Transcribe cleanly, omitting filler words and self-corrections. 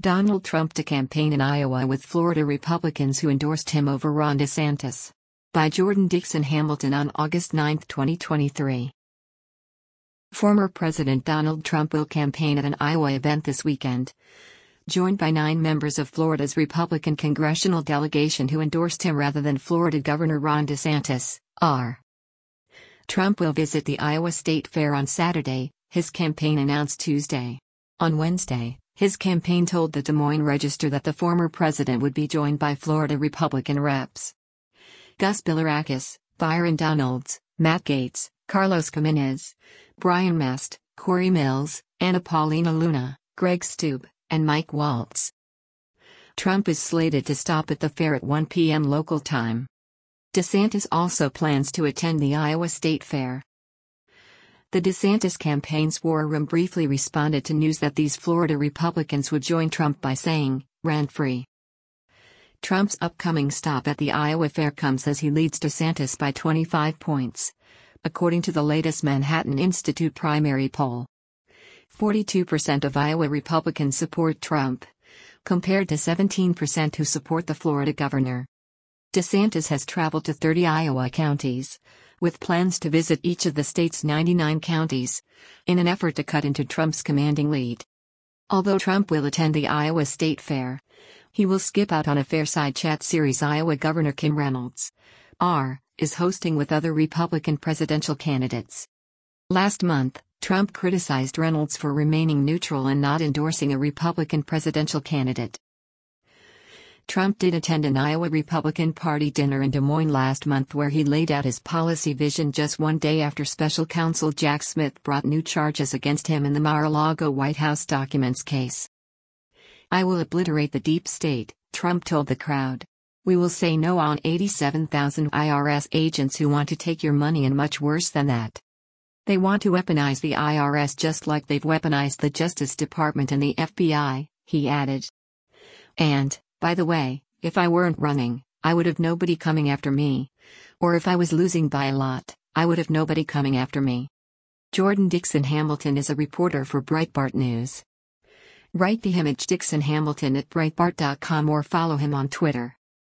Donald Trump to campaign in Iowa with Florida Republicans who endorsed him over Ron DeSantis. By Jordan Dixon Hamilton on August 9, 2023. Former President Donald Trump will campaign at an Iowa event this weekend. Joined by 9 members of Florida's Republican congressional delegation who endorsed him rather than Florida Governor Ron DeSantis, R. Trump will visit the Iowa State Fair on Saturday, his campaign announced Tuesday. On Wednesday, his campaign told the Des Moines Register that the former president would be joined by Florida Republican reps Gus Bilirakis, Byron Donalds, Matt Gaetz, Carlos Gimenez, Brian Mast, Corey Mills, Anna Paulina Luna, Greg Steube, and Mike Waltz. Trump is slated to stop at the fair at 1 p.m. local time. DeSantis also plans to attend the Iowa State Fair. The DeSantis campaign's war room briefly responded to news that these Florida Republicans would join Trump by saying, "Rent-free." Trump's upcoming stop at the Iowa Fair comes as he leads DeSantis by 25 points, according to the latest Manhattan Institute primary poll. 42% of Iowa Republicans support Trump, compared to 17% who support the Florida governor. DeSantis has traveled to 30 Iowa counties, with plans to visit each of the state's 99 counties, in an effort to cut into Trump's commanding lead. Although Trump will attend the Iowa State Fair, he will skip out on a Fairside Chat series Iowa Governor Kim Reynolds, R., is hosting with other Republican presidential candidates. Last month, Trump criticized Reynolds for remaining neutral and not endorsing a Republican presidential candidate. Trump did attend an Iowa Republican Party dinner in Des Moines last month where he laid out his policy vision just one day after special counsel Jack Smith brought new charges against him in the Mar-a-Lago White House documents case. "I will obliterate the deep state," Trump told the crowd. "We will say no on 87,000 IRS agents who want to take your money and much worse than that. They want to weaponize the IRS just like they've weaponized the Justice Department and the FBI," he added. "And, by the way, if I weren't running, I would have nobody coming after me. Or if I was losing by a lot, I would have nobody coming after me." Jordan Dixon Hamilton is a reporter for Breitbart News. Write the image Dixon Hamilton at Breitbart.com or follow him on Twitter.